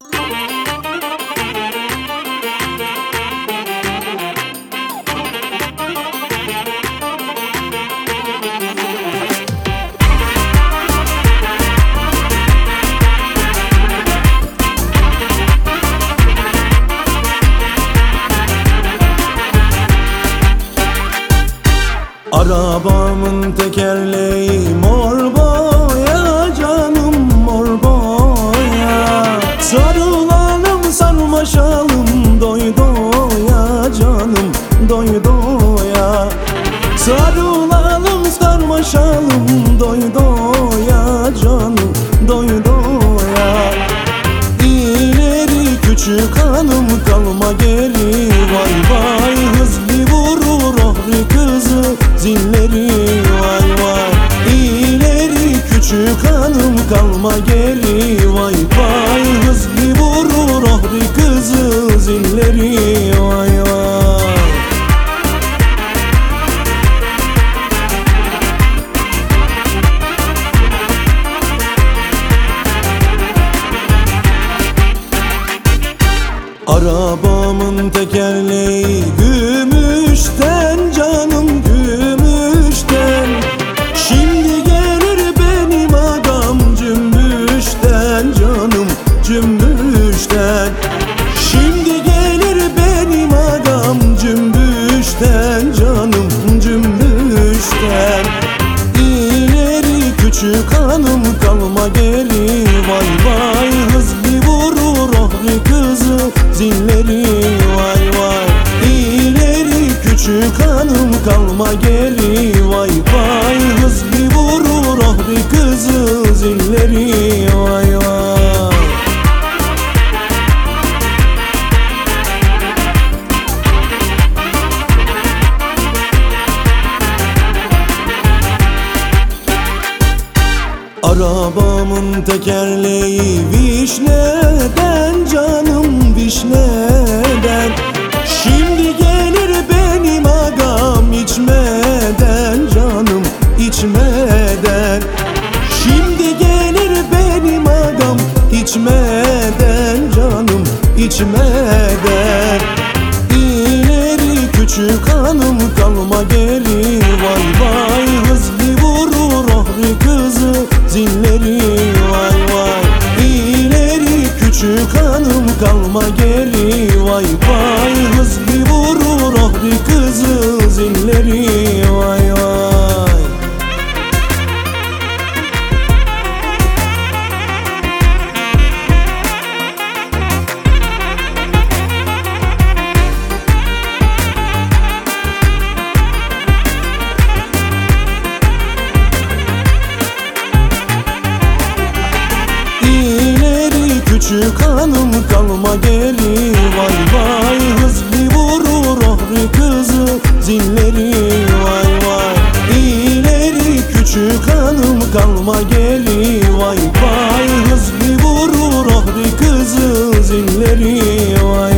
Arabamın tekerleği mor boya, canım mor boya. Sarılalım sarmaşalım doy doya, canım doy doya. Sarılalım sarmaşalım doy doya, canım doy doya. İleri küçük hanım kalma geri, vay vay hızlı vurur ohri kızı zilleri, vay vay. İleri küçük hanım kalma geri, vay vay hızlı vurur ohri kızı zilleri, vay vay. Arabamın tekerleği gümüşten, canım gümüşten. Şimdi gelir benim adam cümbüşten, canım cümbüşten. Şimdi gelir benim adam cümbüşten, canım cümbüşten. İleri küçük hanım kalma geri, vay vay hızlı vurur ohri kızı zilleri, vay vay. İleri küçük hanım kalma geri, vay vay hızlı vurur ohri kızı zilleri, vay vay. Arabamın tekerleği vişneden, canım vişneden. Şimdi gelir benim agam içmeden, canım içmeden. Şimdi gelir benim agam içmeden, canım içmeden. İleri küçük hanım kalma geri, vay vay hızlı vurur ohri kızı zilleri, vay vay. İleri küçük hanım kalma geri, vay vay hızlı vurur ohri kızı zilleri, vay vay. Küçük hanım kalma geri, vay vay hızlı vurur ohri kızı zilleri, vay vay. İleri küçük hanım kalma geri, vay vay hızlı vurur ohri kızı zilleri, vay